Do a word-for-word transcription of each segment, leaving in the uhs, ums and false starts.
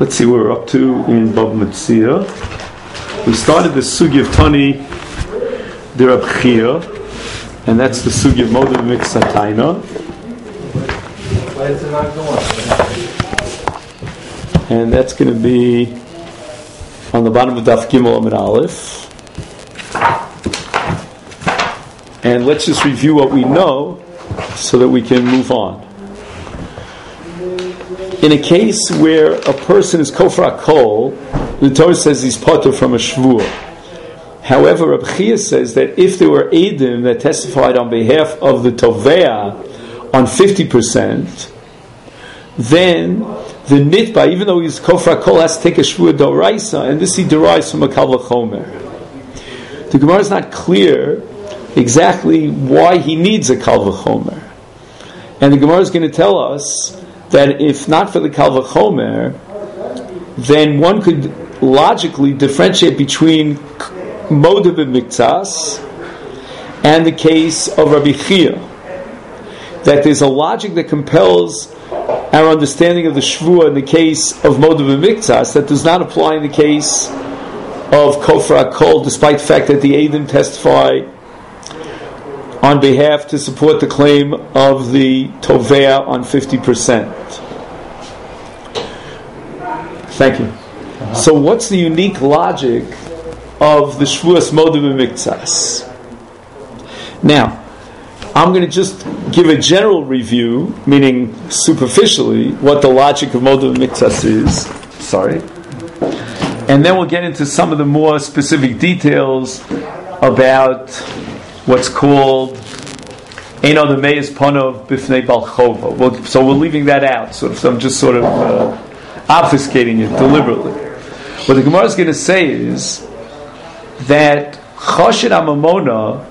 let's see where we're up to in Bava Metzia. We started the sugi of Tani the Reb Chia, and that's the sugi of Moed Miksatayna. And that's going to be on the bottom of Daf Gimel Amud Aleph. And let's just review what we know so that we can move on. In a case where a person is kofar kol, the Torah says he's potter from a shvur. However, Reb Chia says that if there were Eidim that testified on behalf of the Tovea on fifty percent, then the Nitba, even though he's kofar kol, has to take a shvur doraisa, and this he derives from a kal v'chomer. The Gemara is not clear exactly why he needs a kal v'chomer. And the Gemara is going to tell us that if not for the kal v'chomer, then one could logically differentiate between Moed Miktsas and the case of Rabbi Chia. That there's a logic that compels our understanding of the Shvuah in the case of Moed Miktsas that does not apply in the case of Kofar Kol, despite the fact that the Eidim testify on behalf to support the claim of the Tovea on fifty percent. Thank you. Uh-huh. So what's the unique logic of the Shvuas Moed Miktsas? Now, I'm going to just give a general review, meaning superficially, what the logic of Moed Miktsas is. Sorry. And then we'll get into some of the more specific details about what's called Eino the Meis Ponov Bifnei Balchova. Well, so we're leaving that out. So, so I'm just sort of uh, obfuscating it deliberately. What the Gemara is going to say is that Choshed Amamona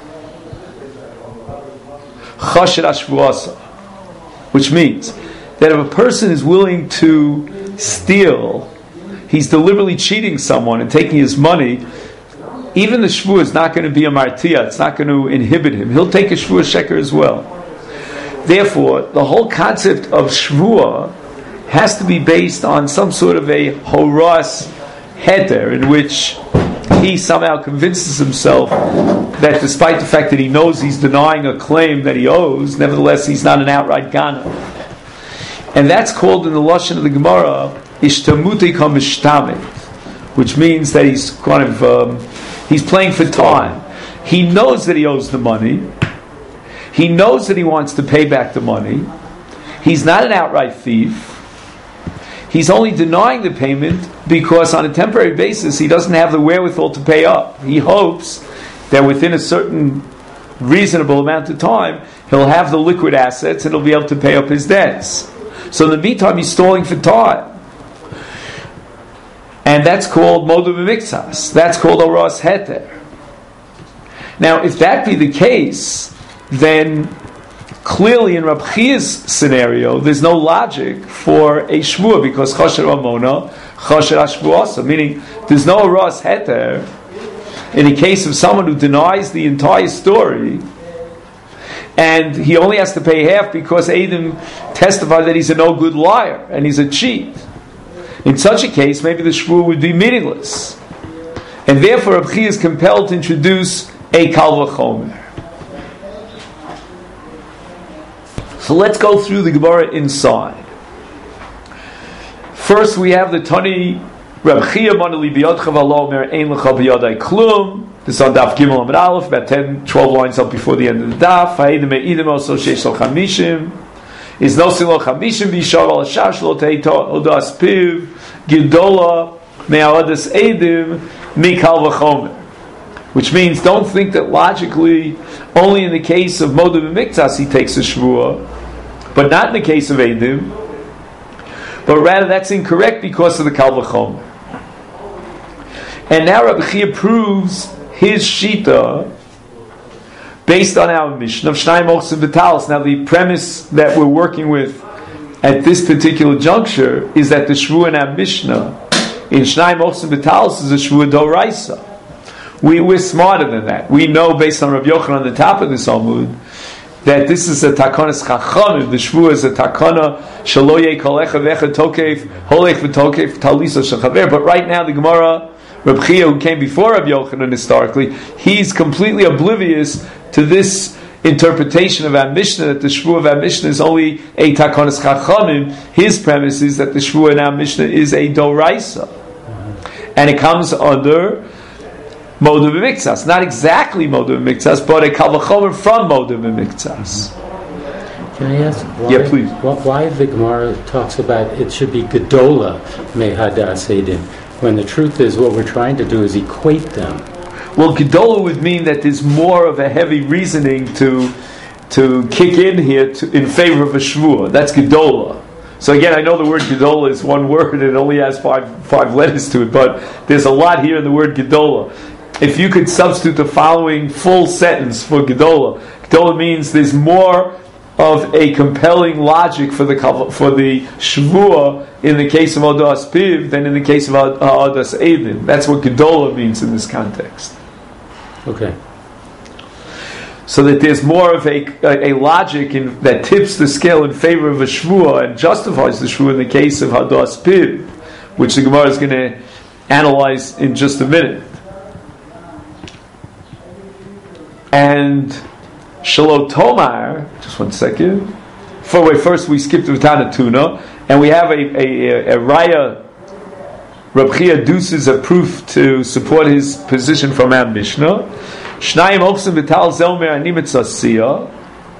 Choshed Ashvuasa, which means that if a person is willing to steal, he's deliberately cheating someone and taking his money, even the shvuah is not going to be a martia, it's not going to inhibit him. He'll take a shvuah sheker as well. Therefore, the whole concept of shvuah has to be based on some sort of a horas heter, in which he somehow convinces himself that despite the fact that he knows he's denying a claim that he owes, nevertheless he's not an outright ganav. And that's called in the lashon of the Gemara ishtamuti kamishtamit, which means that he's kind of um, he's playing for time. He knows that he owes the money. He knows that he wants to pay back the money. He's not an outright thief. He's only denying the payment because on a temporary basis he doesn't have the wherewithal to pay up. He hopes that within a certain reasonable amount of time he'll have the liquid assets and he'll be able to pay up his debts. So in the meantime he's stalling for time. And that's called Moed Miktsas. That's called Oras Heter. Now, if that be the case, then clearly in Reb Chia's scenario, there's no logic for a Shvuah, because Choshed Ramona, Choshed Ashvuasa, meaning there's no Oras Heter in the case of someone who denies the entire story, and he only has to pay half because Eidim testified that he's a no good liar and he's a cheat. In such a case, maybe the shvuah would be meaningless, and therefore Reb Chia is compelled to introduce a kal v'chomer. So let's go through the Gemara inside. First, we have the Tani Reb Chia Manali Biyodcha V'Lo Mer Ein Lecha Biyodai Klum. This is on Daf Gimel Amud Aleph, about ten, twelve lines up before the end of the Daf. Ha'edim Eidim also Sheish Lo Chamishim. Is no silo chamishim v'yishav al hashash lo teito odas piv gidola me'aodas edim mikal v'chomer, which means don't think that logically only in the case of Moed Miktsas he takes a shvuah, but not in the case of edim, but rather that's incorrect because of the kal v'chomer. And now Rabbi Chia proves his shita based on our Mishnah of Shnai Mochsim V'Talis. Now, the premise that we're working with at this particular juncture is that the Shvuah in our Mishnah in Shnai Mochsim V'Talis is a Shvuah Doraisa. We, we're smarter than that. We know, based on Rabbi Yochanan on the top of this Amud, that this is a takonas chachamim. The shvua is a takana shelo yeh kol echad v'echad tokef holech v'tokef talisa shechaver. But right now the Gemara, Reb Chia, who came before Reb Yochanan historically, he's completely oblivious to this interpretation of our Mishnah, that the shvua of our Mishnah is only a takonas chachamim. His premise is that the shvua in our Mishnah is a doraisa, and it comes under Moda b'miktzas, not exactly Moda b'miktzas, but a kal v'chomer from Moda b'miktzas. Can I ask why, yeah, please. why the Gemara talks about it should be Gedola mehadas edim, when the truth is what we're trying to do is equate them? Well, Gedola would mean that there's more of a heavy reasoning to to kick in here to, in favor of a shvua. That's Gedola. So again, I know the word Gedola is one word and it only has five five letters to it, but there's a lot here in the word Gedola. If you could substitute the following full sentence for Gedola, Gedola means there's more of a compelling logic for the for the Shvua in the case of Odas Piv than in the case of Odas Eivin. That's what Gedola means in this context. Okay. So that there's more of a, a, a logic in, that tips the scale in favor of a Shvua and justifies the Shvua in the case of Hadas Piv, which the Gemara is going to analyze in just a minute. And Shalom Tomar, just one second. For wait, first we skipped the Tana Tuna, and we have a a, a, a Raya. Reb Chia deuces a proof to support his position from our Mishnah. Shnayim Ochsim Vital Zelmer Animetzasiya.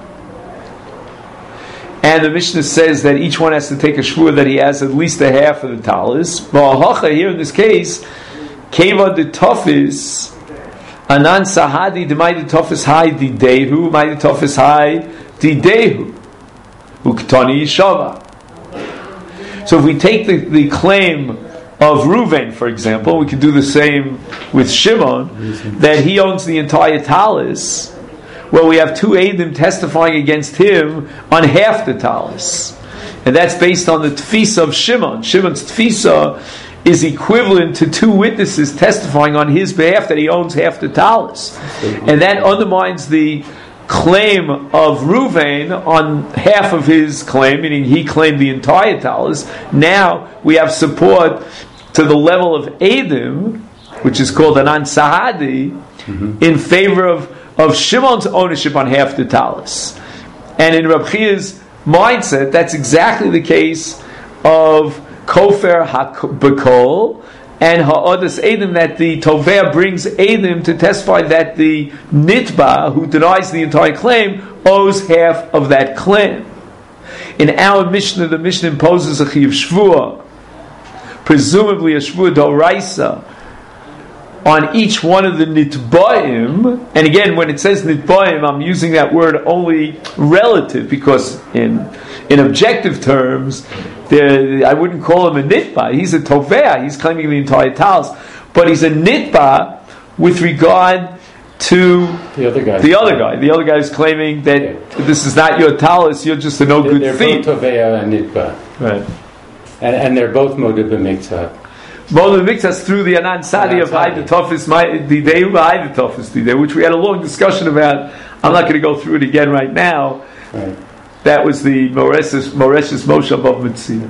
And the Mishnah says that each one has to take a shvur that he has at least a half of the talis. Ma'ahacha, here in this case, Keva de Tofis. Anan sahadi demai de tofis hai di dehu, mai de tofis hai di dehu, uktani yishava. So if we take the, the claim of Reuven, for example, we can do the same with Shimon, that he owns the entire talis. Well, we have two Eidim testifying against him on half the talis, and that's based on the tfisa of Shimon. Shimon's tfisa is equivalent to two witnesses testifying on his behalf that he owns half the talis. And that undermines the claim of Reuven on half of his claim, meaning he claimed the entire talis. Now we have support to the level of Eidim, which is called Anan Sahadi, mm-hmm. in favor of, of Shimon's ownership on half the talis. And in Reb Chia's mindset, that's exactly the case of Kofer HaBekol and Ha'odas Eidim, that the Tovea brings Eidim to testify that the Nitba, who denies the entire claim, owes half of that claim. In our Mishnah, the Mishnah imposes a Chiv Shvua, presumably a Shvua Doraisa, on each one of the Nitbaim. And again, when it says Nitbaim, I'm using that word only relative, because in in objective terms, I wouldn't call him a nitba. He's a tovea. He's claiming the entire talis, but he's a nitba with regard to the other guy. The other guy. The other guy is claiming that yeah. this is not your talis. You're just a no good they're thief. They're both tovea and nitba, right? And, and they're both moda b'miktzah. Moda b'miktzah through the anan sadi of Haida Tofis Didei Haida Tofis Didei, which we had a long discussion about. I'm not going to go through it again right now. Right. That was the Moreshes Moreshes Moshe above Mitzvah.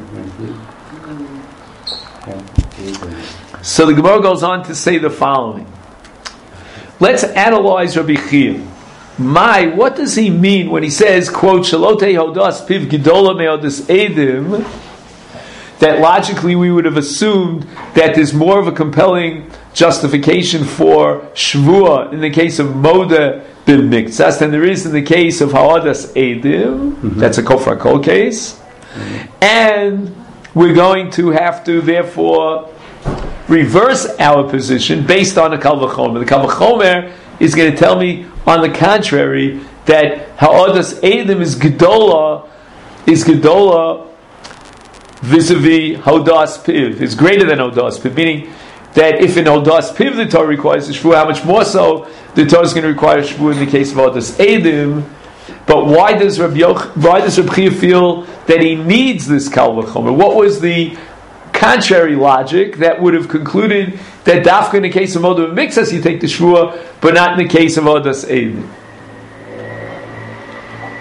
So the Gemara goes on to say the following. Let's analyze Rabbi Chia. My, what does he mean when he says, quote, Shalotei hodas piv gedola me'odas edim, that logically we would have assumed that there's more of a compelling justification for Shvua in the case of Moda b'miktzas than there is in the case of Ha'adas Eidim. Mm-hmm. That's a Kofar Kol case. Mm-hmm. And we're going to have to therefore reverse our position based on the Kal V'chomer. The Kal V'chomer is going to tell me, on the contrary, that Ha'adas Eidim is Gedola, is Gedola vis-a-vis Hodas Piv, is greater than Hodas Piv, meaning that if in Hodas Piv the Torah requires a Shvua, how much more so the Torah is going to require a Shvua in the case of Hodas Eidim. But why does Rabbi Yoch, why does Rabbi Chia feel that he needs this Kal V'chomer? What was the contrary logic that would have concluded that Dafka in the case of Moda B'miktzas you take the Shvua, but not in the case of Hodas Eidim?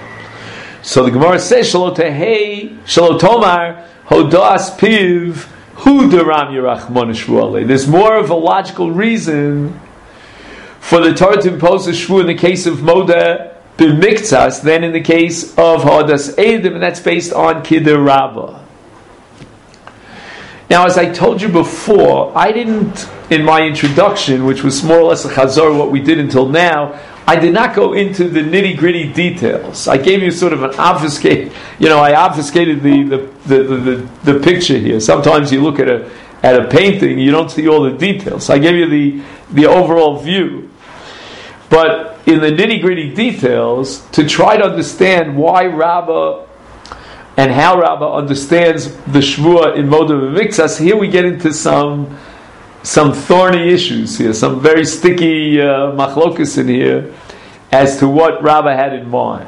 So the Gemara says, Shalo tehei, Shalo tomar, hodas piv, hu deram yerachmon shvu. There's more of a logical reason for the Torah to impose a shvu in the case of Moda b'miktzas than in the case of hodas edim, and that's based on Kidder Rabbah. Now, as I told you before, I didn't, in my introduction, which was more or less a chazor what we did until now, I did not go into the nitty-gritty details. I gave you sort of an obfuscate, you know, I obfuscated the the, the, the, the, the picture here. Sometimes you look at a at a painting, you don't see all the details. I gave you the, the overall view. But in the nitty-gritty details, to try to understand why Rabbah and how Rabbah understands the Shvuah in Moda V'Miktzas, here we get into some some thorny issues here, some very sticky uh, machlokas in here as to what Rabbah had in mind.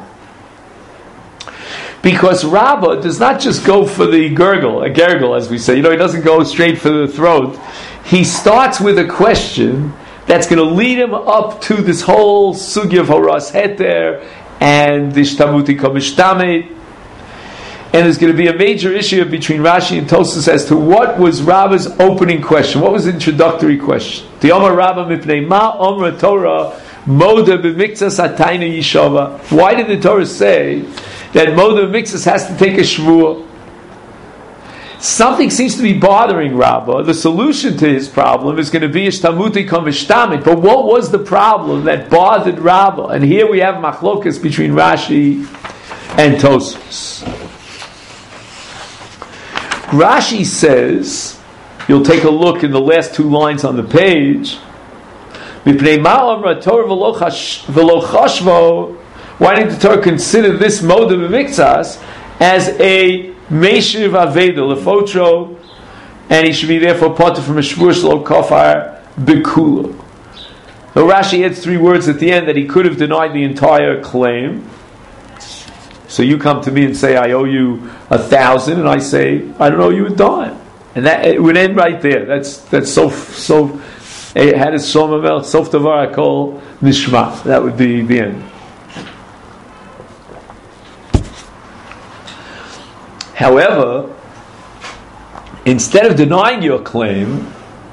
Because Rabbah does not just go for the gurgle, a gurgle as we say, you know, he doesn't go straight for the throat. He starts with a question that's going to lead him up to this whole sugya of Horas Heter and the Shtamuti Komishtamet. And there's going to be a major issue between Rashi and Tosfos as to what was Rabbah's opening question. What was the introductory question? The Omar Rabbah mipnei ma omra Torah moda b'miktzas atayna yishava. Why did the Torah say that moda b'miktzas has to take a shvuah? Something seems to be bothering Rabbah. The solution to his problem is going to be ishtamuti komishtamit. But what was the problem that bothered Rabbah? And here we have machlokas between Rashi and Tosfos. Rashi says, you'll take a look in the last two lines on the page, why didn't the Torah consider this mode of Miktzas as a Meshiv Aveda Lefotro, and he should be therefore parted from a Shvur Shlo Kofar Bekulo. Now Rashi adds three words at the end that he could have denied the entire claim. So you come to me and say, I owe you a thousand, and I say, I don't owe you a dime. And that it would end right there. That's that's so so it had a somamel, sof davar akol nishma. That would be the end. However, instead of denying your claim,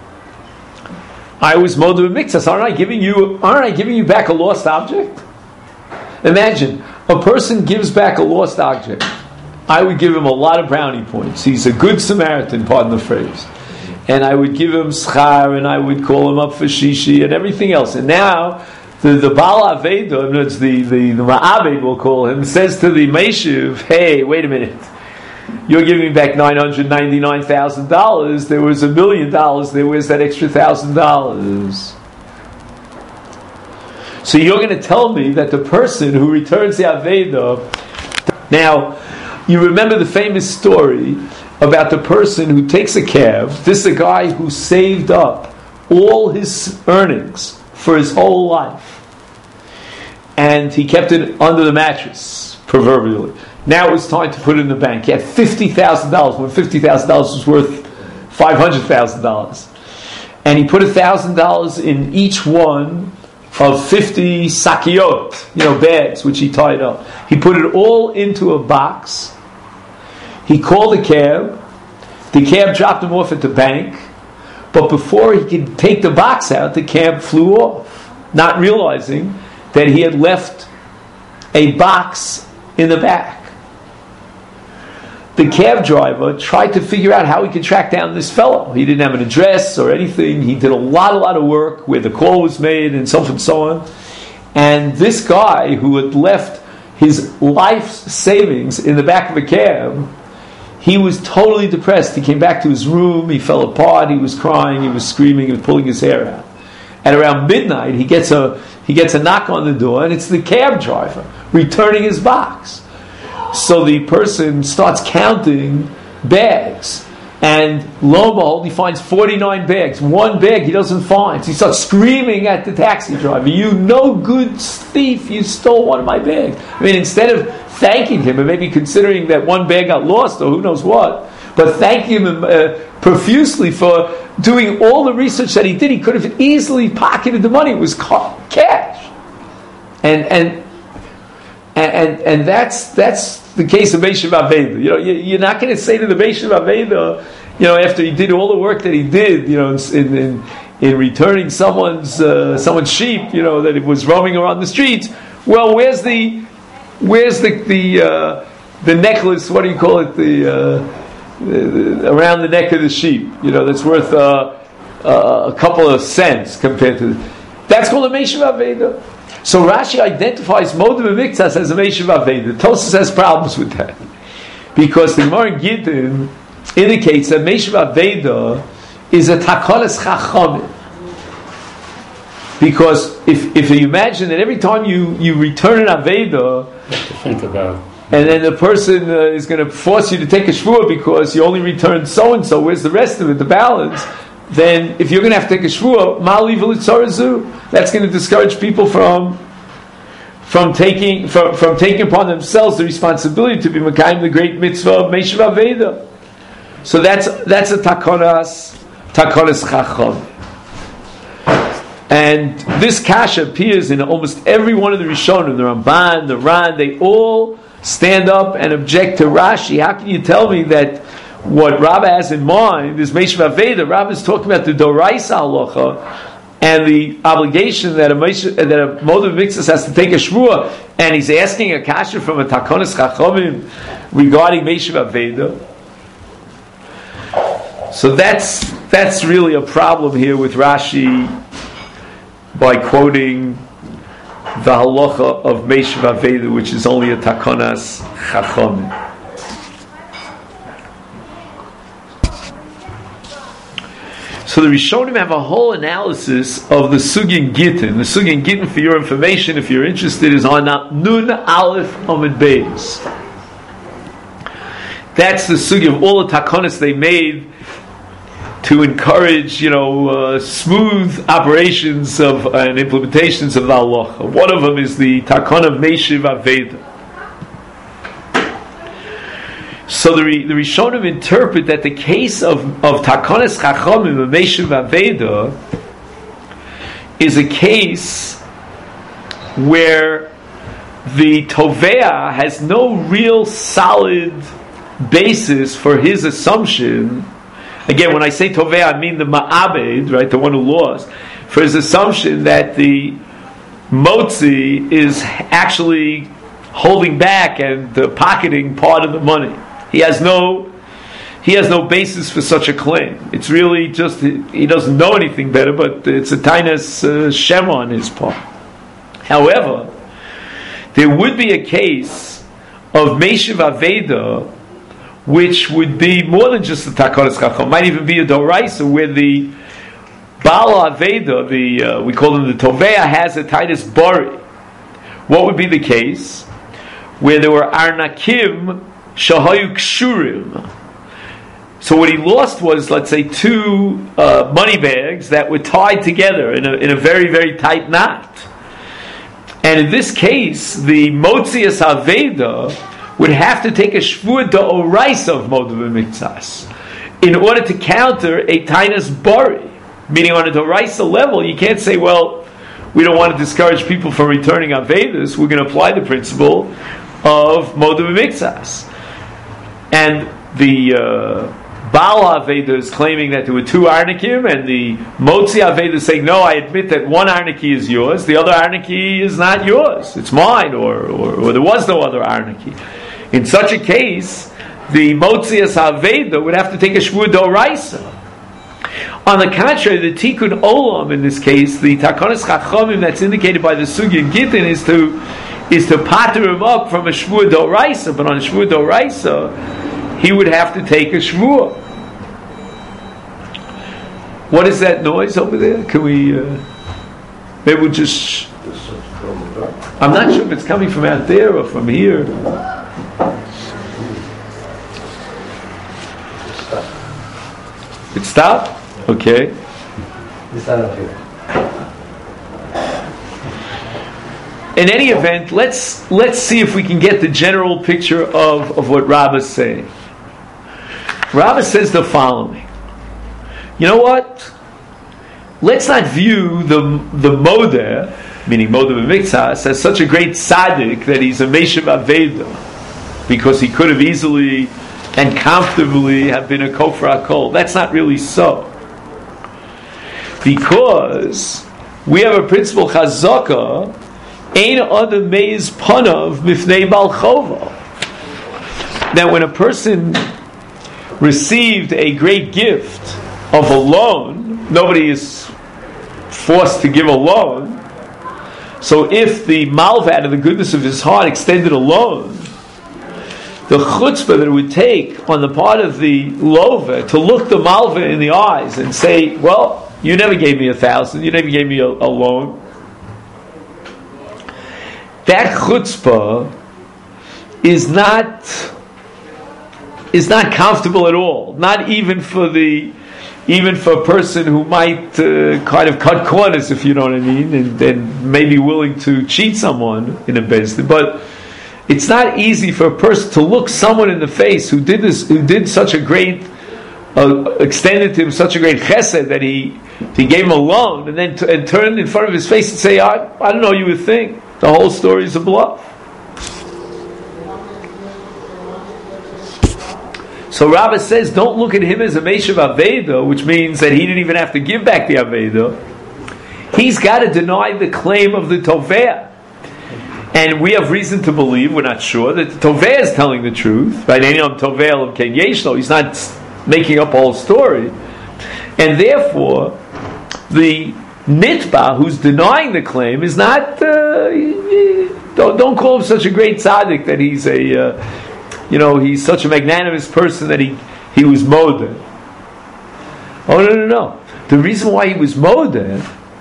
I was moda b'miktzas. Aren't I giving you aren't I giving you back a lost object? Imagine a person gives back a lost object. I would give him a lot of brownie points. He's a good Samaritan, pardon the phrase. And I would give him schar, and I would call him up for shishi, and everything else. And now, the, the Baal Aveda, the, the, the Ma'abed we'll call him, says to the Meshiv, hey, wait a minute. You're giving me back nine hundred ninety-nine thousand dollars. There was a million dollars there. Where's that extra one thousand dollars? So you're going to tell me that the person who returns the Aveda... Now, you remember the famous story about the person who takes a cab. This is a guy who saved up all his earnings for his whole life. And he kept it under the mattress, proverbially. Now it was time to put it in the bank. He had fifty thousand dollars when fifty thousand dollars was worth five hundred thousand dollars. And he put one thousand dollars in each one of fifty sakiyot, you know, bags, which he tied up. He put it all into a box. He called the cab. The cab dropped him off at the bank. But before he could take the box out, the cab flew off, not realizing that he had left a box in the back. The cab driver tried to figure out how he could track down this fellow. He didn't have an address or anything. He did a lot, a lot of work where the call was made and so forth and so on. And this guy who had left his life savings in the back of a cab, he was totally depressed. He came back to his room. He fell apart. He was crying. He was screaming. He was pulling his hair out. At around midnight, he gets a he gets a knock on the door, and it's the cab driver returning his box. So the person starts counting bags, and lo and behold, he finds forty-nine bags. One bag he doesn't find. So he starts screaming at the taxi driver, "You no good thief, you stole one of my bags." I mean, instead of thanking him and maybe considering that one bag got lost or who knows what, but thanking him uh, profusely for doing all the research that he did, he could have easily pocketed the money. It was ca- cash. And and and and that's that's the case of Meishav Aveda. You know, you, you're not going to say to the Meishav Aveda, you know, after he did all the work that he did, you know, in in, in returning someone's uh, someone's sheep, you know, that it was roaming around the streets. Well, where's the where's the the uh, the necklace? What do you call it? The, uh, the around the neck of the sheep, you know, that's worth uh, uh, a couple of cents compared to. That's called a Meishav Aveda. So Rashi identifies Moed B'Miktsas as a Meishav Aveda. Tosfos has problems with that because the Gemara in Gittin indicates that Meishav Aveda is a Takonas Chachamim. Because if if you imagine that every time you, you return an Aveda, to think about. And then the person uh, is going to force you to take a shvuah because you only returned so and so. Where's the rest of it, the balance? Then, if you're going to have to take a shvuah, ma'ali v'litzarazu, that's going to discourage people from from taking from, from taking upon themselves the responsibility to be mekayim the great mitzvah of Meishav Aveda. So that's that's a takonas takonas chacham. And this kasha appears in almost every one of the Rishonim, the Ramban, the Ran. They all stand up and object to Rashi. How can you tell me that what Rabbah has in mind is Meishav Aveda? Rabbah is talking about the Doraisa halacha and the obligation that a Meishav, that a Moed B'Miktsas has to take a shvuah, and he's asking a kasha from a Takonas Chachamim regarding Meishav Aveda. So that's that's really a problem here with Rashi by quoting the halacha of Meishav Aveda, which is only a Takonas Chachamim. So the Rishonim have a whole analysis of the Sugin Gittin. The Sugin Gittin, for your information, if you're interested, is on Nun Aleph Amud Beis. That's the Sugi of all the Takonas they made to encourage, you know, uh, smooth operations of uh, and implementations of the halacha. One of them is the Takon of Meishav Aveda. So the, the Rishonim interpret that the case of, of Takonas Chachamim and Meishav Aveda is a case where the Tovea has no real solid basis for his assumption. Again, when I say Tovea, I mean the Ma'abed, right, the one who lost, for his assumption that the Motzi is actually holding back and uh, pocketing part of the money. He has no, he has no basis for such a claim. It's really just he doesn't know anything better, but it's a tainas uh, shema on his part. However, there would be a case of Meishav Aveda, which would be more than just a Takonas Chacham, might even be a Doraisa, where the Baal Aveda, the uh, we call him the Tovea, has a Titus Bari. What would be the case? Where there were Arnakim Shahayu Kshurim. So what he lost was, let's say, two uh, money bags that were tied together in a, in a very, very tight knot. And in this case, the Motzias Aveda would have to take a Shvuah D'Oraisa of Moed B'Miktsas in order to counter a Tainas Bari. Meaning on a D'Oraisa level, you can't say, well, we don't want to discourage people from returning Avedas, we're going to apply the principle of Moed B'Miktsas. And the uh, Baal Aveda is claiming that there were two Arnikim, and the Motzi Aveda is saying, no, I admit that one Arniki is yours, the other Arniki is not yours, it's mine, or, or, or there was no other Arniki. In such a case, the Motzias Aveda would have to take a Shvuah D'Oraisa. On the contrary, the Tikkun Olam in this case, the Takonas Chachamim that's indicated by the Sugi and Gittin is to is to pater him up from a Shvuah D'Oraisa, but on a Shvuah D'Oraisa, he would have to take a Shvuah. What is that noise over there? Can we, uh, maybe we'll just, I'm not sure if it's coming from out there or from here. It stopped? Okay. It's not up here. In any event, let's let's see if we can get the general picture of, of what Rabbah is saying. Rabbah says the following. You know what? Let's not view the the modeh meaning Modeh B'Miktzas, as such a great tzaddik that he's a Meshav Aveda, because he could have easily and comfortably have been a Kofar HaKol. That's not really so. Because we have a principle, Chazaka, Ein Adam Meiz Panav Mifnei Bal Chova. That when a person received a great gift of a loan, nobody is forced to give a loan. So if the malva, out of the goodness of his heart, extended a loan, the chutzpah that it would take on the part of the lova to look the malva in the eyes and say, well, you never gave me a thousand, you never gave me a, a loan. That chutzpah is not is not comfortable at all. Not even for the even for a person who might uh, kind of cut corners, if you know what I mean, and, and may be willing to cheat someone in a business. But it's not easy for a person to look someone in the face who did this, who did such a great, uh, extended to him such a great chesed that he he gave him a loan, and then t- and turned in front of his face and say, I, I don't know, you would think the whole story is a bluff. So Rabbah says, don't look at him as a Meshav Aveda, which means that he didn't even have to give back the Aveda. He's got to deny the claim of the Tovea. And we have reason to believe, we're not sure, that the Tovea is telling the truth. Right? He's not making up a whole story. And therefore, the Nitba, who's denying the claim, is not, uh, don't, don't call him such a great tzaddik that he's a... Uh, You know, he's such a magnanimous person that he, he was modeh. Oh, no, no, no. The reason why he was modeh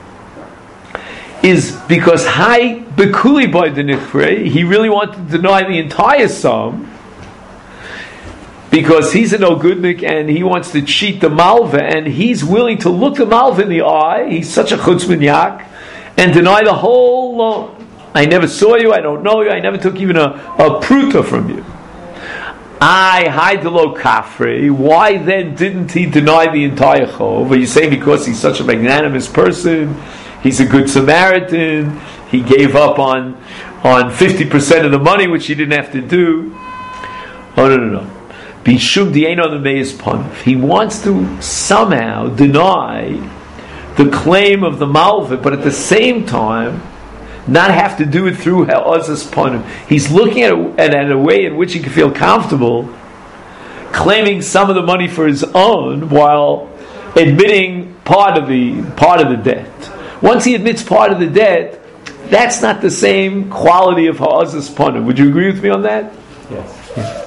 is because Hai Bekuli Boy Denichre, he really wanted to deny the entire sum, because he's a no-goodnik and he wants to cheat the malva, and he's willing to look the malva in the eye, he's such a chutzpah, and deny the whole loan. I never saw you, I don't know you, I never took even a, a pruta from you. I hide the lo kafri. Why then didn't he deny the entire chov? Are you saying because he's such a magnanimous person, he's a good Samaritan, he gave up on on fifty percent of the money which he didn't have to do? Oh no no no. Bishum di'ein on the meis panav. He wants to somehow deny the claim of the malva, but at the same time not have to do it through ha'azas panim. He's looking at it at, at a way in which he can feel comfortable claiming some of the money for his own while admitting part of the part of the debt. Once he admits part of the debt, that's not the same quality of ha'azas panim. Would you agree with me on that? Yes. Yeah.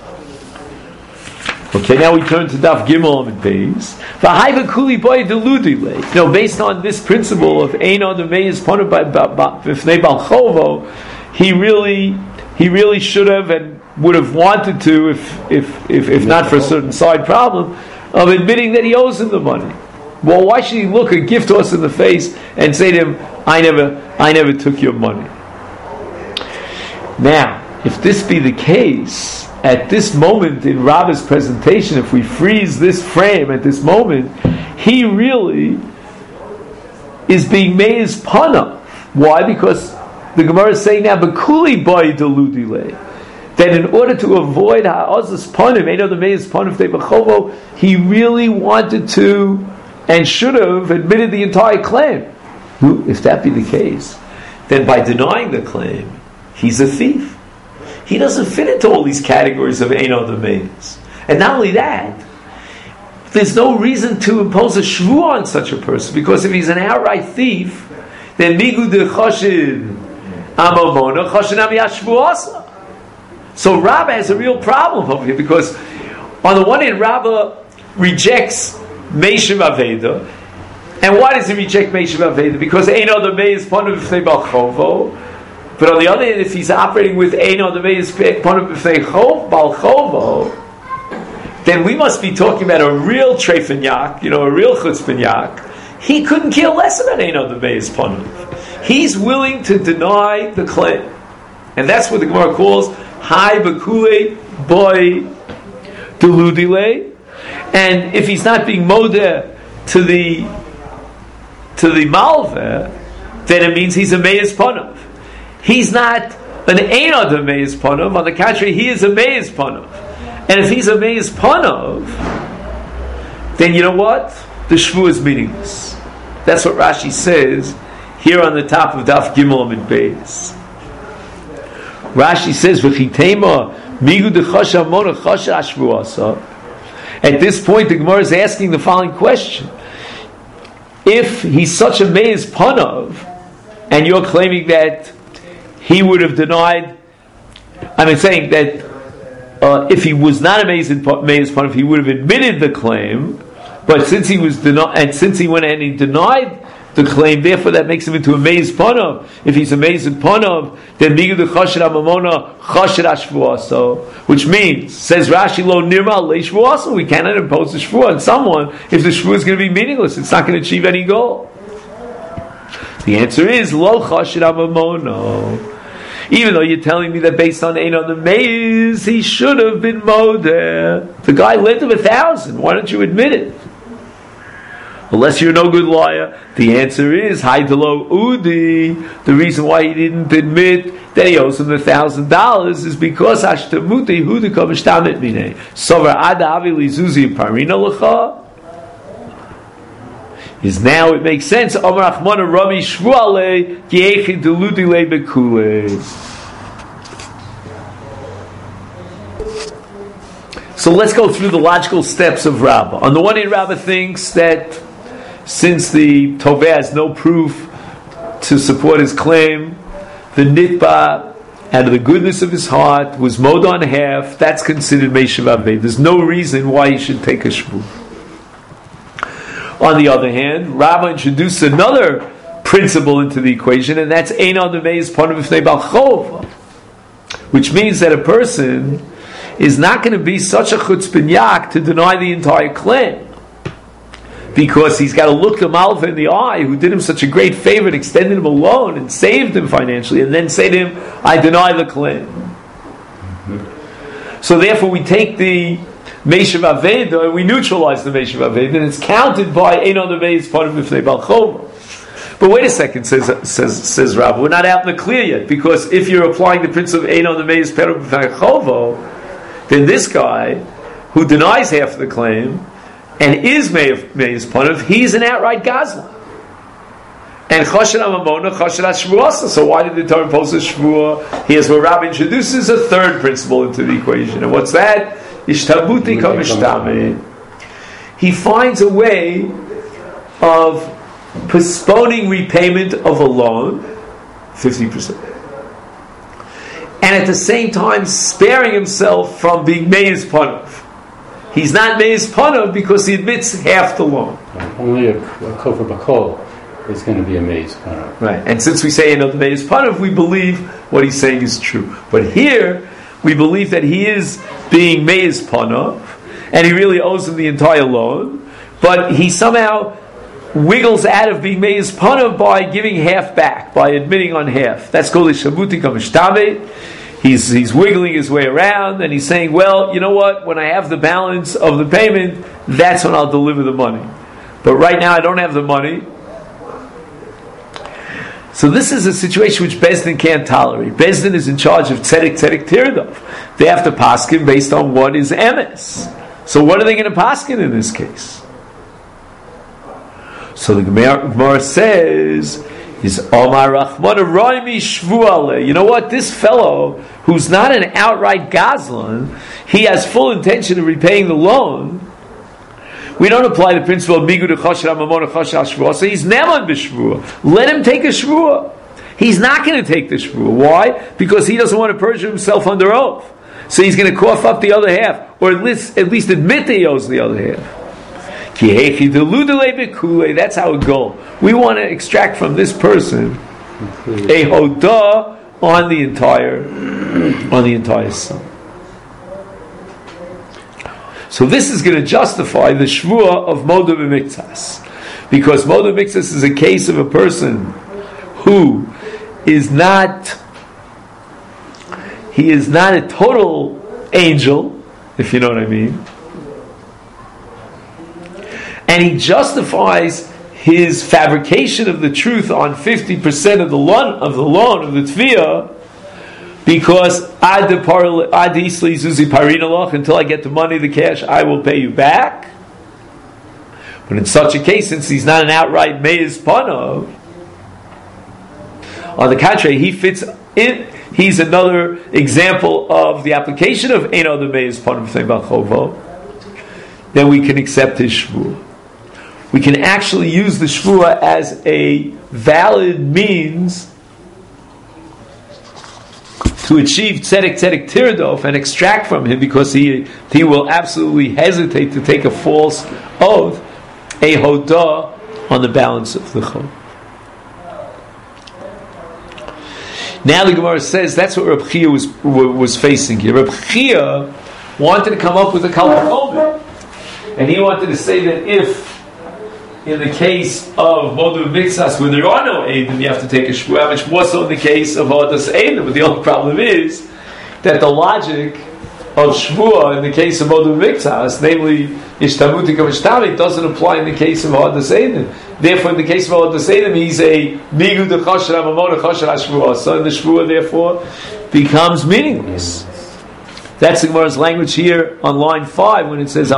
Okay, now we turn to Daf Gimel and Beis. You know, based on this principle of Ein Adam Meiz Panav B'Fnei Bal Chovo, he really, he really should have and would have wanted to, if, if, if, if not for a certain side problem, of admitting that he owes him the money. Well, why should he look a gift horse in the face and say to him, "I never, I never took your money"? Now, if this be the case, at this moment in Rabbah's presentation, if we freeze this frame at this moment, he really is being meiz pana. Why? Because the Gemara is saying now, "Bekuli boy deludile," that in order to avoid ha'azas panim, ein adam meiz panav te'bachovo, he really wanted to and should have admitted the entire claim. If that be the case, then by denying the claim, he's a thief. He doesn't fit into all these categories of Ein Adam Meiz. And not only that, there's no reason to impose a shvuah on such a person, because if he's an outright thief, then migu de choshin amamona choshin am yashvuasa. So Rabbah has a real problem over here, because on the one hand, Rabbah rejects Meishav Aveda. And why does he reject Meishav Aveda? Because Ein Adam Meiz Panav B'Fnei Bal Chovo. But on the other hand, if he's operating with Ein Adam Meiz Panav B'Fnei Bal Chovo, then we must be talking about a real Trefenyak, you know, a real Chutzpenyak. He couldn't care less about Ein Adam Meiz Panav. He's willing to deny the claim. And that's what the Gemara calls Hai Bekule Boy Deludile. And if he's not being modeh to the to the malveh, then it means he's a Meis Panav. He's not an Ein Adam Meis Panav. On the contrary, he is a Meis Panav. And if he's a Meis Panav, then you know what? The Shvu is meaningless. That's what Rashi says here on the top of Daf Gimel Amid Beis. Rashi says, "V'chitema migu dechasha mona chasha ashvuasa." At this point, the Gemara is asking the following question: if he's such a Meis Panav, and you're claiming that he would have denied, I'm saying that uh, if he was not a Meis Panav, he would have admitted the claim. But since he was denied, and since he went and he denied the claim, therefore that makes him into a Meis Panav. If he's a Meis Panav, then migu dechasher amamona chasher ashvuasa, which means, says Rashi, lo nirma le shvuasa, we cannot impose a shvua on someone if the shvua is going to be meaningless. It's not going to achieve any goal. The answer is lo chasher amamona. Even though you're telling me that based on Ein Adam Meis, he should have been modeh. The guy lent him a thousand. Why don't you admit it? Unless you're no good liar. The answer is Haidelo Udi. The reason why he didn't admit that he owes him a thousand dollars is because Ashtamuti Hudika V'shtamit Minei. Sover Ada Avi Lizuzi Parina L'cha. Is now it makes sense. Amar Achmana Rami Shvuale Kiechin Deludi Le Bekule. So let's go through the logical steps of Rabbah. On the one hand, Rabbah thinks that since the Toveh has no proof to support his claim, the Nitba, out of the goodness of his heart, was mowed on half. That's considered Meishav Aved. There's no reason why he should take a shvu. On the other hand, Rabbah introduced another principle into the equation, and that's Ein Adam Meis Panav B'fnei Bal Chova, which means that a person is not going to be such a chutzpah yak to deny the entire claim, because he's got to look the Malva in the eye, who did him such a great favor and extended him a loan and saved him financially, and then say to him, I deny the claim. Mm-hmm. So therefore we take the Meishav Aveda and we neutralize the Meishav Aveda, and it's counted by Ein Adam Meis Panav B'fnei Bal Chova. But wait a second, says says says Rabbah, we're not out in the clear yet, because if you're applying the principle of Ein Adam Meis Panav B'fnei Chova, then this guy who denies half of the claim and is Meis Panav, he's an outright Gazlan. And Choshen Amamona, Choshen HaShvuasa. So why did the Torah impose a Shvua? Here's where Rabbi introduces a third principle into the equation. And what's that? Ishtabuti Kamishtame. He finds a way of postponing repayment of a loan, fifty percent. And at the same time sparing himself from being Meis Panav. He's not Meis Panav because he admits half the loan. Only a, a Kofar Bakol is going to be a Meis Panav. Right. And since we say another Meis Panav, we believe what he's saying is true. But here, we believe that he is being Meis Panav, and he really owes him the entire loan, but he somehow wiggles out of being Meis Panav by giving half back, by admitting on half. That's called Shabuti Kamishtabe. He's he's wiggling his way around, and he's saying, well, you know what, when I have the balance of the payment, that's when I'll deliver the money. But right now I don't have the money. So this is a situation which Bezdin can't tolerate. Bezdin is in charge of Tzedek Tzedek Tirdov. They have to paskin based on what is emes. So what are they going to paskin in this case? So the Gemara says, is Omar Rachmana Roimi Shvuale. You know what? This fellow, who's not an outright Gazlan, he has full intention of repaying the loan. We don't apply the principle of Migu de Chosher Amamona Chosher Shvuah. So he's Neman b'Shvuah. Let him take a Shvuah. He's not going to take the Shvuah. Why? Because he doesn't want to perjure himself under oath. So he's going to cough up the other half, or at least at least admit that he owes the other half. That's how it goes. We want to extract from this person a hodah on the entire on the entire sum. So this is going to justify the shvuah of Moda b'miktzas, because Moda b'miktzas is a case of a person who is not he is not a total angel, if you know what I mean. And he justifies his fabrication of the truth on fifty percent of the loan of the loan of the tviyah, because ad isli zuzi parinaloch, until I get the money, the cash, I will pay you back. But in such a case, since he's not an outright meiz panav, on the contrary, he fits in. He's another example of the application of ein other meiz panav b'chovo. Then we can accept his shvuah. We can actually use the shvuah as a valid means to achieve tzedek tzedek tirdof and extract from him, because he he will absolutely hesitate to take a false oath, a hodah on the balance of the chol. Now the Gemara says that's what Reb Chia was was facing here. Reb Chia wanted to come up with a kal v'chomer, and he wanted to say that if in the case of Modu Mixas, where there are no Eidim, you have to take a Shvuah, much more so in the case of Adas Eidim. But the only problem is that the logic of Shvuah in the case of Modu Mixas, namely Ishtamutik of Ishtamik, doesn't apply in the case of Adas Eidim. Therefore, in the case of Adas Eidim, he's a Migu de Chosher Amamona Chosher HaShvuah. So the Shvuah, therefore, becomes meaningless. That's the Gemara's language here on line five when it says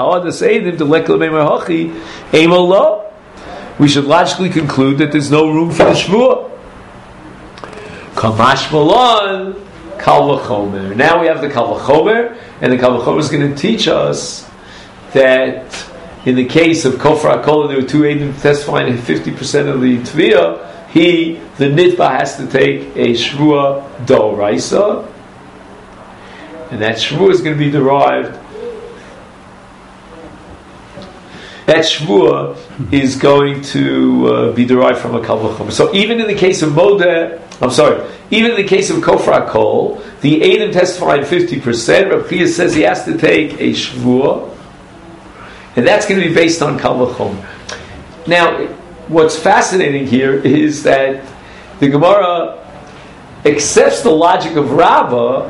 we should logically conclude that there's no room for the shvuah. Kamash malon kal v'chomer. Now we have the kal v'chomer, and the kal v'chomer is going to teach us that in the case of Kofar HaKol, there were two Eidim testifying fifty percent of the tviyah. He, the nitba, has to take a shvuah d'oraisa. And that shvuah is going to be derived. That shvuah is going to uh, be derived from a kal v'chomer. So even in the case of Modeh, I'm sorry, even in the case of Kofar HaKol, the Eidim testified fifty percent. Reb Chia says he has to take a shvuah, and that's going to be based on kal v'chomer. Now, what's fascinating here is that the Gemara accepts the logic of Rabbah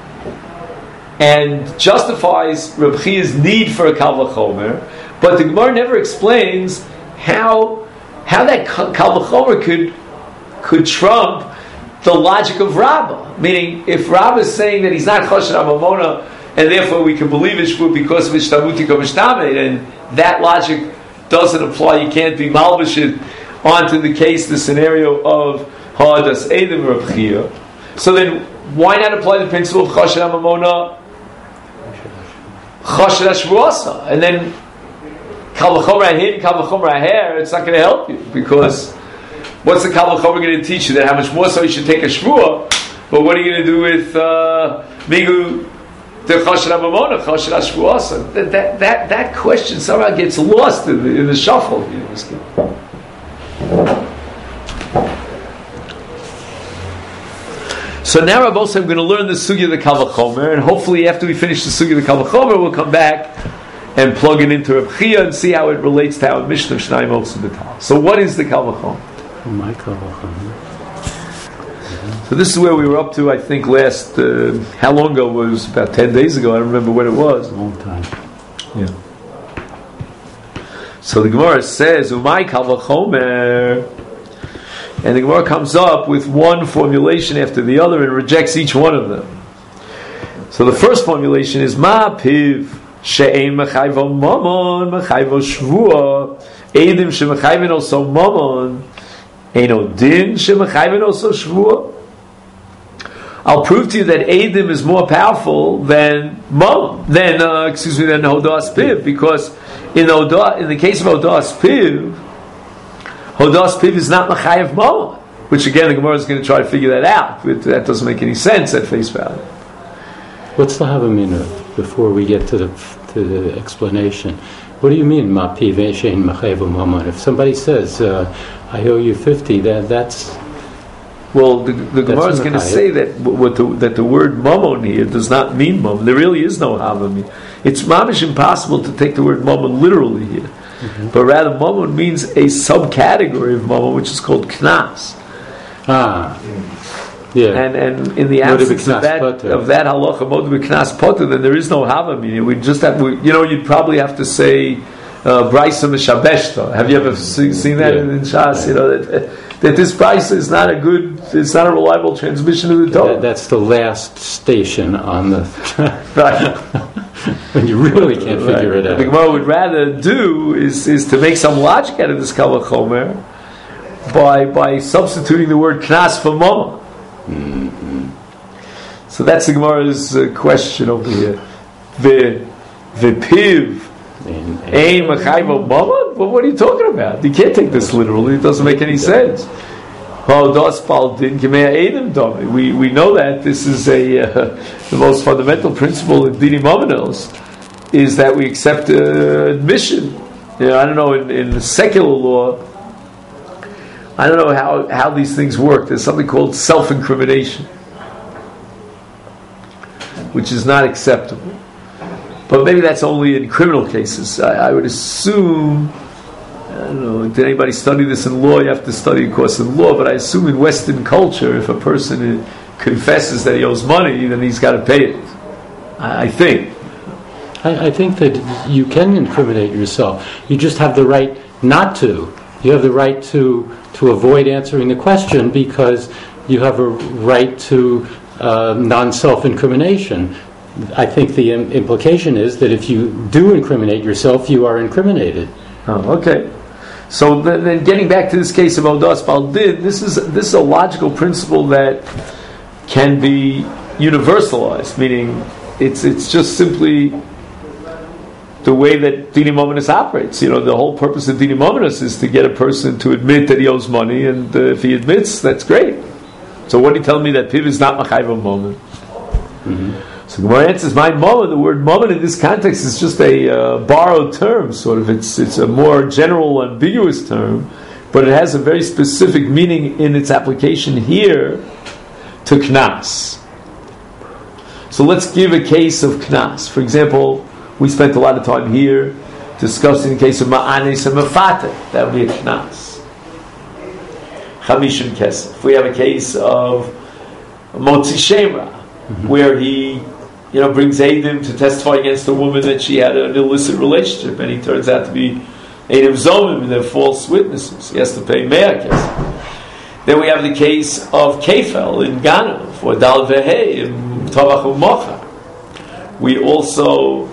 and justifies Reb Chia's need for a kal v'chomer, but the Gemara never explains how how that kal v'chomer could could trump the logic of Rabbah. Meaning, if Rabbah is saying that he's not choshen amamona, and therefore we can believe it because of ishtamutik of ishtamed, and that logic doesn't apply, you can't be malbishit onto the case, the scenario of ha'adas eidim Reb Chia. So then, why not apply the principle of choshen amamona? Choshen HaShvuasa, and then kal v'chomer ahin, kal v'chomer aher, it's not going to help you, because what's the kal v'chomer going to teach you? That how much more so you should take a shvuah, but what are you going to do with migu the choshen hamamona, choshen HaShvuasa? That, that that that question somehow gets lost in the, in the shuffle here. So now Rabbi Osam, I'm going to learn the sugya of the kal v'chomer, and hopefully after we finish the sugya of the kal v'chomer, we'll come back and plug it into Reb Chia and see how it relates to our Mishnah Shnai Mochs B'tal. So what is the kal v'chomer? Oh, my kal v'chomer. So this is where we were up to, I think, last, uh, how long ago? It was about ten days ago. I don't remember when it was. A long time. Yeah. So the Gemara says, Umay kal v'chomer. And the Gemara comes up with one formulation after the other and rejects each one of them. So the first formulation is Ma piv she'ein mechayvo mamon mechayvo shvuah eidim shemechayvin also mamon eino din shemechayvin also shvuah. I'll prove to you that eidim is more powerful than mamon, than uh, excuse me, than hodas piv, because in the in the case of hodas piv, Hodas Piv is not Machayev Mamon, which again the Gemara is going to try to figure that out, but that doesn't make any sense at face value. What's the Havamina before we get to the to the explanation? What do you mean Ma Piv Shein Machayev Mamon? If somebody says uh, I owe you fifty, that that's well, the, the Gemara is going to say that what the, that the word Mamon here does not mean Mamon. There really is no Havamina. It's mamish impossible to take the word Mamon literally here. Mm-hmm. But rather, Mamon means a subcategory of Mamon, which is called Knas. Ah, yeah. And and in the absence of that potter. of that halacha, Moed B'Knas Potter, then there is no Havamina. We just have, we, you know, you'd probably have to say uh, Braisa Mishabeshta. Have you ever see, seen that Yeah. in, in Shas? You know that, that this Braisa is not a good, it's not a reliable transmission of the Torah. That, that's the last station on the. Right. When you really can't figure Right. it out. The Gemara would rather do is, is to make some logic out of this Kal Vachomer by by substituting the word Knas for Mama. Mm-hmm. So that's the Gemara's uh, question over here. The the piv ain machayvo mama. But what are you talking about? You can't take this literally. It doesn't make any sense. Oh, das baldin gemea edem domi. We we know that this is a uh, the most fundamental principle in Dini Mominos is that we accept uh, admission. You know, I don't know in, in secular law. I don't know how, how these things work. There's something called self-incrimination, which is not acceptable. But maybe that's only in criminal cases. I, I would assume, I don't know, did anybody study this in law? You have to study, of course, in law, but I assume in Western culture, if a person confesses that he owes money, then he's got to pay it. I, I think. I, I think that you can incriminate yourself. You just have the right not to. You have the right to to avoid answering the question because you have a right to uh, non-self-incrimination. I think the im- implication is that if you do incriminate yourself, you are incriminated. Oh, okay. So then, then getting back to this case of Odas Baldin, this is this is a logical principle that can be universalized, meaning it's it's just simply the way that Dini Mominus operates. You know, the whole purpose of Dini Mominus is to get a person to admit that he owes money, and uh, if he admits, that's great. So what are you telling me that Piv is not Machayv Moment? Mm-hmm. So Gemara answers, my moment, the word moment in this context is just a uh, borrowed term, sort of. It's it's a more general, ambiguous term, but it has a very specific meaning in its application here to Knas. So let's give a case of Knas. For example, we spent a lot of time here discussing the case of Ma'anes and Mafate. That would be a Knas. Chamishim Kesef. We have a case of Motzi Shemra, mm-hmm. where he, you know, brings Eidim to testify against a woman that she had an illicit relationship, and he turns out to be Eidim Zomim, and they're false witnesses. He has to pay Mea Kesef. Then we have the case of Kefel in Ghana for Dal Vehei in Tavach U'Mocha. We also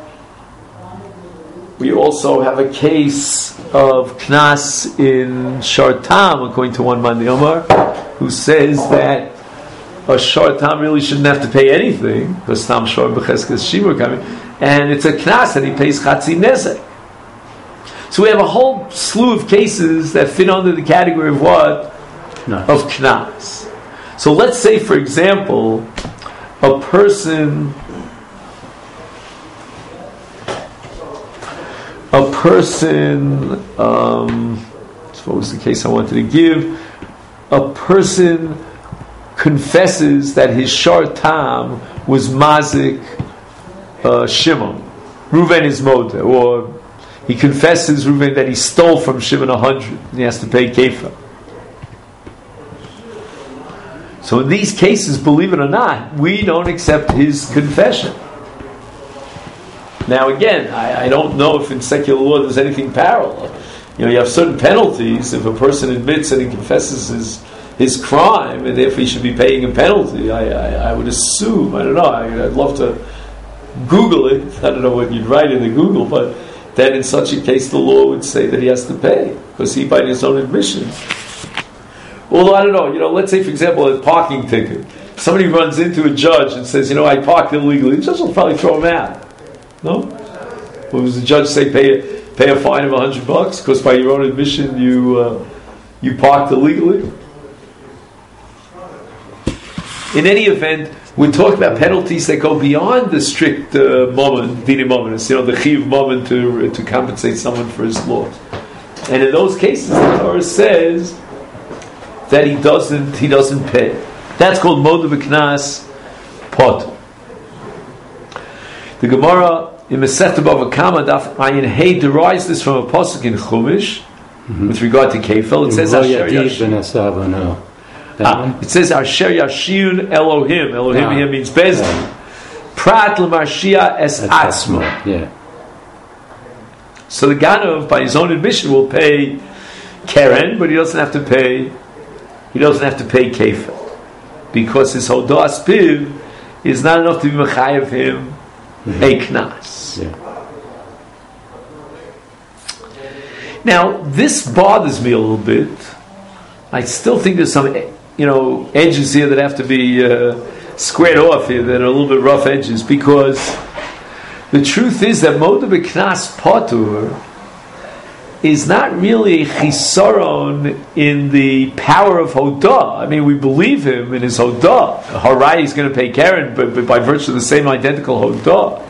we also have a case of Knas in Shartam, according to one Mandi Omar, who says that a Shartam really shouldn't have to pay anything because Tam Shor B'Cheskas Shimur coming, and it's a Knas and he pays Chatzi Nezek. So we have a whole slew of cases that fit under the category of what? No. Of Knas. So let's say, for example, a person a person um, what was the case I wanted to give? A person confesses that his shar tam was mazik uh, Shimon. Reuven is moda, or he confesses Reuven that he stole from Shimon a hundred and he has to pay kefa. So in these cases, believe it or not, we don't accept his confession. Now again, I, I don't know if in secular law there's anything parallel. You know, you have certain penalties if a person admits and he confesses his his crime, and therefore he should be paying a penalty. I, I, I would assume, I don't know, I, I'd love to Google it. I don't know what you'd write in the Google, but then in such a case the law would say that he has to pay, because he by his own admission. Although, I don't know, you know, let's say, for example, a parking ticket. Somebody runs into a judge and says, you know, I parked illegally. The judge will probably throw him out. No? Or does the judge say pay a, pay a fine of a hundred bucks because by your own admission you uh, you parked illegally? In any event, we're talking about penalties that go beyond the strict uh, moment, dini moment, you know, the chiv moment to to compensate someone for his loss. And in those cases, the Torah says that he doesn't he doesn't pay. That's called moed v'knas pot. The Gemara in Masechta Bava Kama Daf Ayin Hey derives this from a pasuk in Chumash mm-hmm. with regard to Kefel. It says Asher Yashiyun. Ah, it says Asher Yashiyun Elohim. Elohim ah. here means Bezdin. Yeah. Prat l'Marshia es Atzma. Yeah. So the Ganav, by his own admission, will pay Keren, but he doesn't have to pay. He doesn't have to pay Kefa, because his Hodas Piv is not enough to be Mechayev him mm-hmm. a Knas. Yeah. Now, this bothers me a little bit. I still think there's some, you know, edges here that have to be uh, squared off here, that are a little bit rough edges, because the truth is that Moda B'Knas Patur is not really a chisaron in the power of Hodah. I mean, we believe him in his Hodah. Harai is going to pay Keren, but, but by virtue of the same identical Hodah.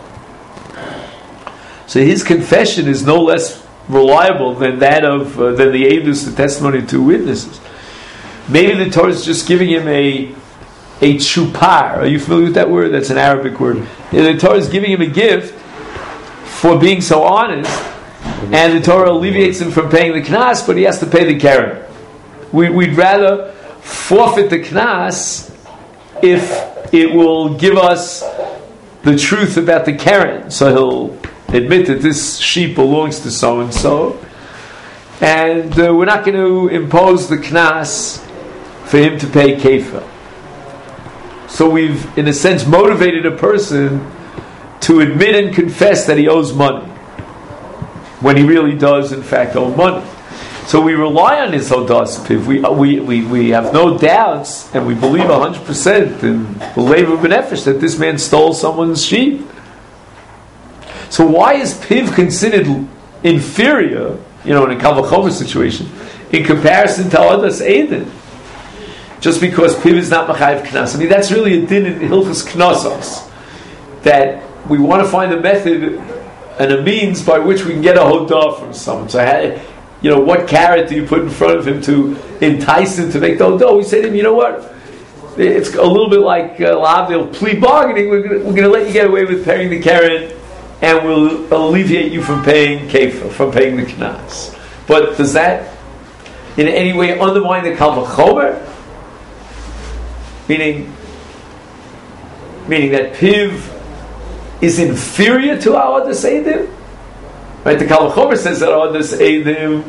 So his confession is no less reliable than that of uh, than the Eidus, the testimony of two witnesses. Maybe the Torah is just giving him a a chupar. Are you familiar with that word? That's an Arabic word. The Torah is giving him a gift for being so honest, and the Torah alleviates him from paying the knas, but he has to pay the keren. We, we'd rather forfeit the knas if it will give us the truth about the keren. So he'll admit that this sheep belongs to so and so, and uh, we're not going to impose the knas for him to pay kefa. So we've, in a sense, motivated a person to admit and confess that he owes money, when he really does, in fact, owe money. So we rely on his Hodas Piv. We, we, we, we have no doubts, and we believe one hundred percent in the labor of Benefesh that this man stole someone's sheep. So why is Piv considered inferior, you know, in a Kal Vachomer situation, in comparison to Hodas Eidin? Just because Piv is not Machayev Knas. I mean, that's really a din in Hilchos Knossos, that we want to find a method and a means by which we can get a Hodah from someone. So, you know, what carrot do you put in front of him to entice him to make the Hodah? We say to him, you know what? It's a little bit like uh, Lavdil plea bargaining. We're going we're going to let you get away with paying the carrot, and we'll alleviate you from paying kefa, from paying the knas. But does that in any way undermine the Kal Vachomer? Meaning, meaning that Piv is inferior to our Hodas Eidim? Right? The Kal Vachomer says that our Hodas Eidim.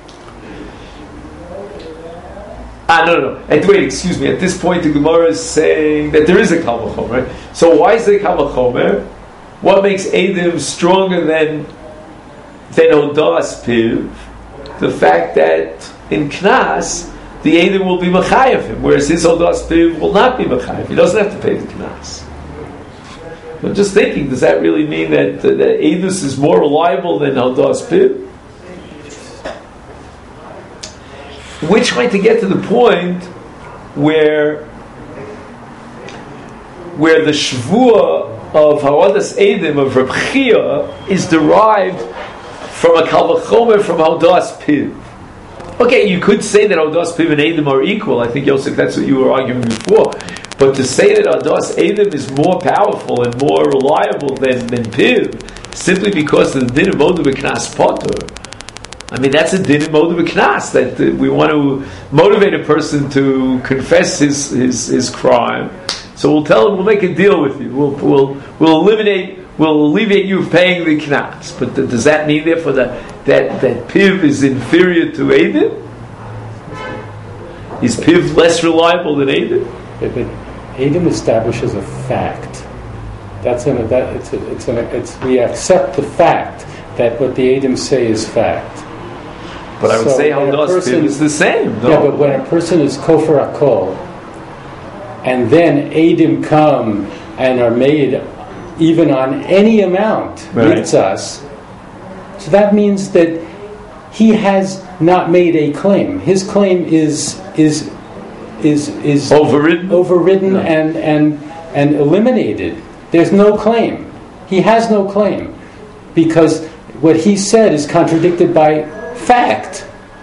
Ah, no, no, no. And wait, excuse me. At this point, the Gemara is saying that there is a Kal Vachomer. Right? So why is there a Kal Vachomer? What makes Eidim stronger than than Hodas Piv? The fact that in Knas, the Eidim will be Machayev him, whereas his Hodas Piv will not be Machayev. He doesn't have to pay the Knas. I'm just thinking, does that really mean that uh, that Eidus is more reliable than Hodas Piv? We're trying to get to the point where where the Shvuah of Hodas Eidim, of Reb Chia, is derived from a Kal Vachomer from Hodas Piv. Okay, you could say that Hodas Piv and Eidim are equal. I think, Yosef, that's what you were arguing before. But to say that Hodas Eidim is more powerful and more reliable than, than Piv, simply because of the din of Moda B'Knas Potter, I mean, that's a din of Moda B'Knas, that uh, we want to motivate a person to confess his, his, his crime. So we'll tell him, we'll make a deal with you. We'll, we'll, we'll eliminate, we'll alleviate you of paying the Knas. But th- does that mean, therefore, that, that, that Piv is inferior to Eidim? Is Piv less reliable than Eidim? Yeah, but Eidim establishes a fact. That's an, that it's a, it's an, it's we accept the fact that what the Eidim say is fact. But I would so say Hodas Piv is the same. No? Yeah, but when a person is Kofar Akol, and then Eidim come and are made even on any amount, right. Yitzas, so that means that he has not made a claim. His claim is is is is overridden, overridden no. and and and eliminated. There's no claim. He has no claim because what he said is contradicted by fact.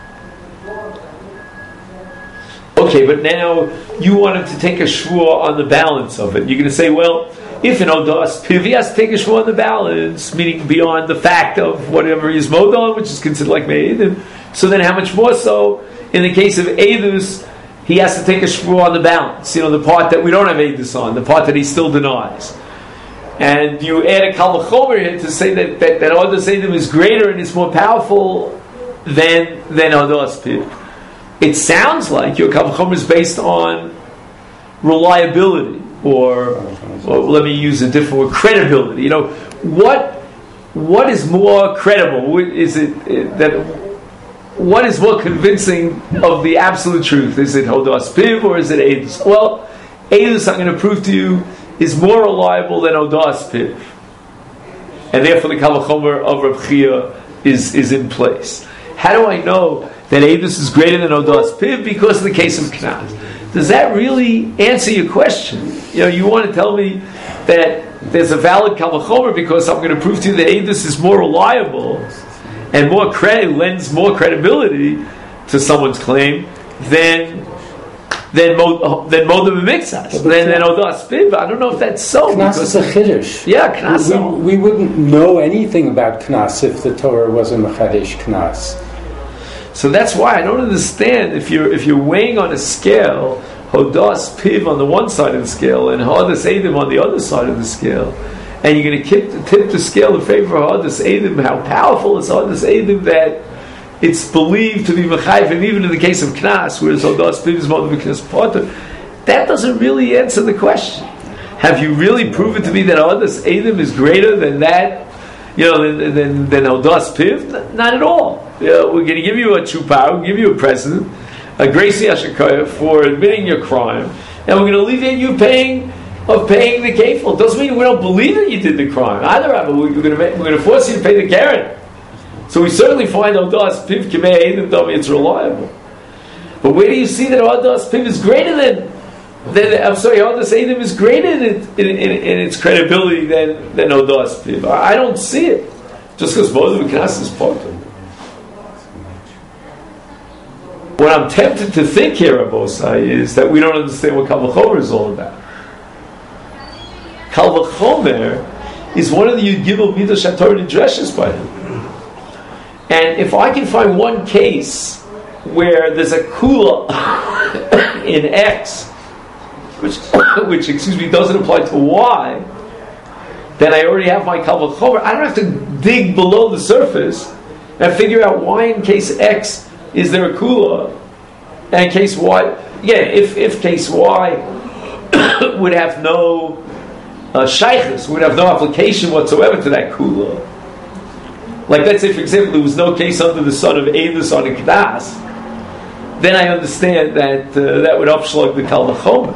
Okay, but now you wanted to take a shvua on the balance of it. You're going to say, well, if in Hodas Piv he has to take a shvua on the balance, meaning beyond the fact of whatever he's mowed on, which is considered like Me'edim, so then how much more so in the case of Eidus, he has to take a shvua on the balance, you know, the part that we don't have Eidus on, the part that he still denies. and you add a Kal V'chomer here to say that that, that Odas Eidim is greater and it's more powerful than than Odas Piv. It sounds like your Kal V'chomer is based on reliability, or, or let me use a different word, credibility. You know, what what is more credible? Is it, it that what is more convincing of the absolute truth? Is it Odas Piv or is it Eidus? Well, Eidus, I'm going to prove to you, is more reliable than Odas Piv, and therefore the Kal V'chomer of Reb Chia is is in place. How do I know that Eidus is greater than Odas Piv? Because of the case of Knas. Does that really answer your question? You know, you want to tell me that there's a valid Kal V'chomer because I'm going to prove to you that Eidus is more reliable and more credit lends more credibility to someone's claim than than Mo, than Moda B'Miktsas, than than Odas Piv. I don't know if that's so. Knas is a chiddush. Yeah, Knas. We, we wouldn't know anything about Knas if the Torah wasn't Mechadesh Knas. So that's why I don't understand if you're if you're weighing on a scale, Hodas Piv on the one side of the scale and Hodas Eidim on the other side of the scale, and you're going to tip, tip the scale in favor of Hodas Eidim. How powerful is Hodas Eidim that it's believed to be Mechayiv, and even in the case of Knas, whereas Hodas Piv is more than Knas Potter, that doesn't really answer the question. Have you really proven to me that Hodas Eidim is greater than that? You know, than than, than Hodas Piv? Not at all. You know, we're going to give you a chuppah, we'll give you a present, a gracie ashakaya for admitting your crime, and we're going to alleviate you paying of paying the kafel. It doesn't mean we don't believe that you did the crime. Either, Rabbi, we're going to make, we're going to force you to pay the keren. So we certainly find Odas Piv Kimei Eidim Dami, it's reliable. But where do you see that Odas Piv is greater than? Than I'm sorry, Odas Eidim is greater in, in, in, in its credibility than than Odas Piv. I don't see it. Just because both of the Knas is part of it. What I'm tempted to think here, Abosai, is that we don't understand what Kal V'chomer is all about. Kal V'chomer is one of the Yud Gimel Midos HaTorah Nidreshes by him. And if I can find one case where there's a kula in X, which, which excuse me, doesn't apply to Y, then I already have my Kal V'chomer. I don't have to dig below the surface and figure out why in case X is there a kula, and case Y, yeah, if, if case Y would have no uh, shaykhs, would have no application whatsoever to that kula. Like, let's say, for example, there was no case under the sun of Eidus on a Knas, then I understand that uh, that would upslug the Kal V'chomer.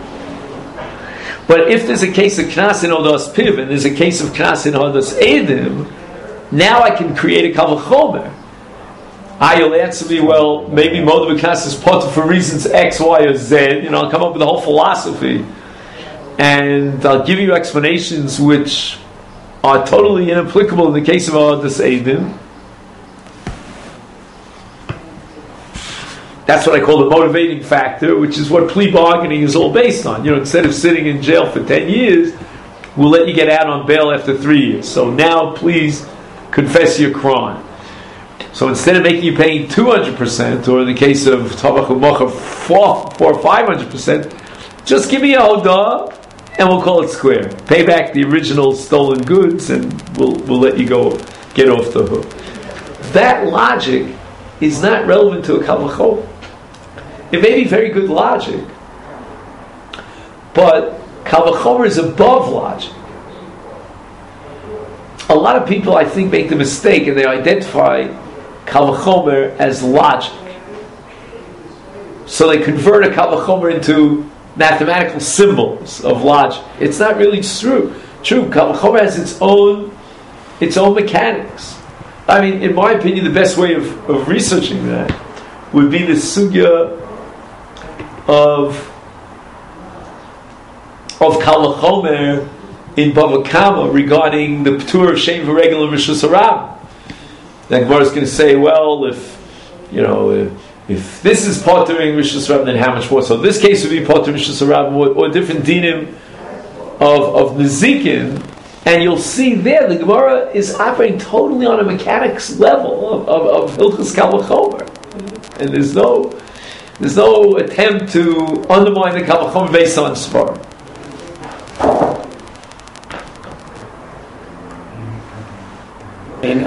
But if there's a case of Knas in Odas Piv, and there's a case of Knas in Odas Eidim, now I can create a Kal V'chomer. Ah, you'll answer me, well, maybe Moda B'Knas is potter for reasons X, Y, or Z. You know, I'll come up with a whole philosophy. And I'll give you explanations which are totally inapplicable in the case of Odas Eidim. That's what I call the motivating factor, which is what plea bargaining is all based on. You know, instead of sitting in jail for ten years, we'll let you get out on bail after three years. So now, please confess your crime. So instead of making you paying two hundred percent, or in the case of Tabach U'Mocha, four or five hundred percent, just give me a hodah, and we'll call it square. Pay back the original stolen goods, and we'll we'll let you go get off the hook. That logic is not relevant to a Kal V'chomer. It may be very good logic, but Kal V'chomer is above logic. A lot of people, I think, make the mistake, and they identify Kal V'chomer as logic. So they convert a Kal V'chomer into mathematical symbols of logic. It's not really true. True, Kal V'chomer has its own its own mechanics. I mean, in my opinion, the best way of, of researching that would be the sugya of of Kal V'chomer in Bava Kama regarding the P'tur of Shem V'Regel of Rishus Harabim. The Gemara is going to say, well, if you know, if, if this is pottering Rishus Harabim, then how much more? So this case would be pottering Rishus Harabim, or, or different dinim of of Nezikin, and you'll see there the Gemara is operating totally on a mechanics level of of, of Hilchos Kal V'chomer, and there's no there's no attempt to undermine the Kal V'chomer based on Svar.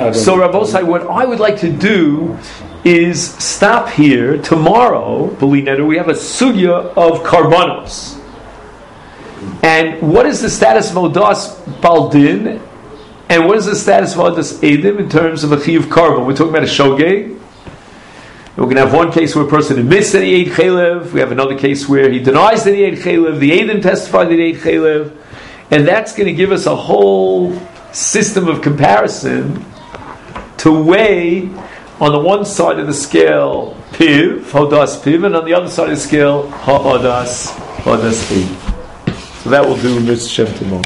So Rabbosai, what I would like to do is stop here. Tomorrow, Belinader, we have a sugya of karbanos. And what is the status of Odas Baldin? And what is the status of Odas Edim in terms of a chiyuv karban? We're talking about a shogeg. We're going to have one case where a person admits that he ate chaylev. We have another case where he denies that he ate chaylev. The Edim testified that he ate chaylev. And that's going to give us a whole system of comparison to weigh on the one side of the scale piv, hodas piv, and on the other side of the scale ha'odas, hodas piv. So that will do Mitzvah Shem tomorrow.